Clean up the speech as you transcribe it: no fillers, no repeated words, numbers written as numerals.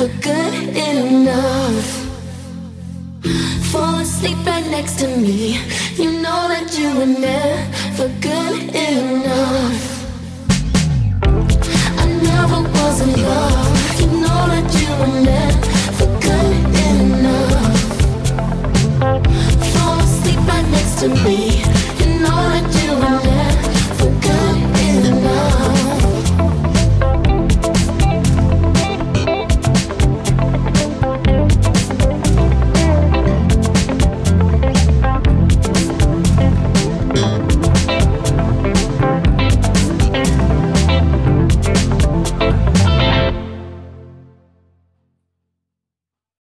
never good enough. Fall asleep right next to me. You know that you were never good enough. I never was in love. You know that you were never good enough. Fall asleep right next to me.